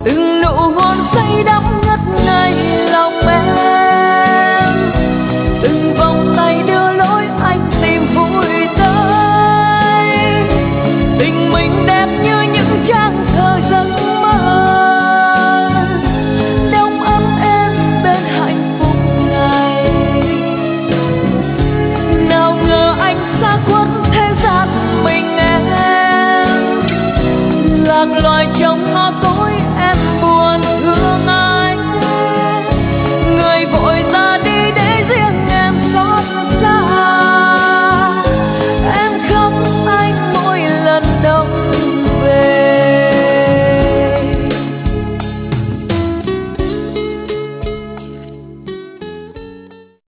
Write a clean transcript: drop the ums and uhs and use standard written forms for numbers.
từng nụ hôn say đắm ngất ngây lòng em, từng vòng tay đưa lối anh tìm vui tới. Tình mình đẹp như những trang thơ giấc mơ, đông ấm em bên hạnh phúc này. Nào ngờ anh xa khuất thế gian mình em, lạc loài trong ngõ